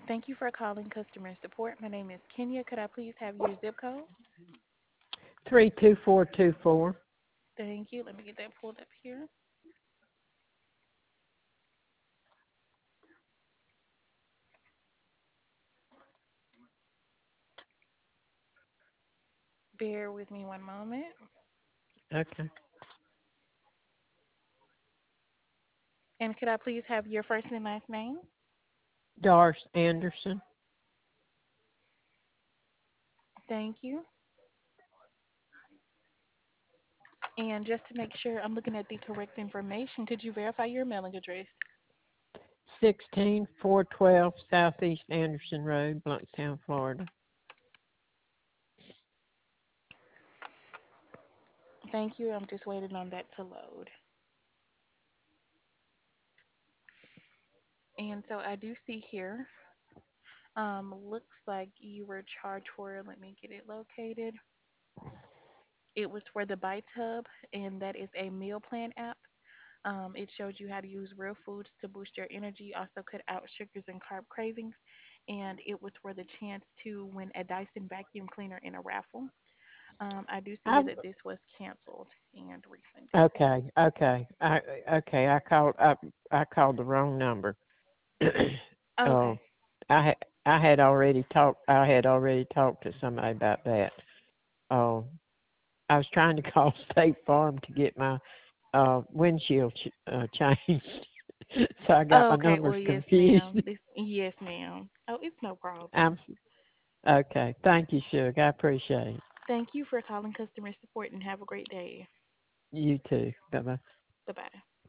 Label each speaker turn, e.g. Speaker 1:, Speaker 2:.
Speaker 1: Thank you for calling customer support. My name is Kenya. Could I please have your zip code?
Speaker 2: 32424.
Speaker 1: Thank you. Let me get that pulled up here. Bear with me one moment.
Speaker 2: Okay.
Speaker 1: And could I please have your first and last name?
Speaker 2: Doris Anderson.
Speaker 1: Thank you. And just to make sure I'm looking at the correct information, could you verify your mailing address?
Speaker 2: 16412 Southeast Anderson Road, Bluntstown, Florida.
Speaker 1: Thank you. I'm just waiting on that to load. And so I do see here, looks like you were charged for, let me get it located. It was for the Bites Hub, and that is a meal plan app. It shows you how to use real foods to boost your energy, also cut out sugars and carb cravings. And it was for the chance to win a Dyson vacuum cleaner in a raffle. I do see
Speaker 2: I
Speaker 1: here that this was canceled and refunded.
Speaker 2: okay. I called the wrong number.
Speaker 1: Okay.
Speaker 2: Oh, I had already talked to somebody about that. Oh, I was trying to call State Farm to get my windshield changed, so I got my
Speaker 1: Okay.
Speaker 2: numbers
Speaker 1: Well, yes,
Speaker 2: confused.
Speaker 1: ma'am. Yes, ma'am. Oh, it's no problem.
Speaker 2: I'm okay. Thank you, Suge. I appreciate it.
Speaker 1: Thank you for calling customer support and have a great day.
Speaker 2: You too. Bye bye.
Speaker 1: Bye bye.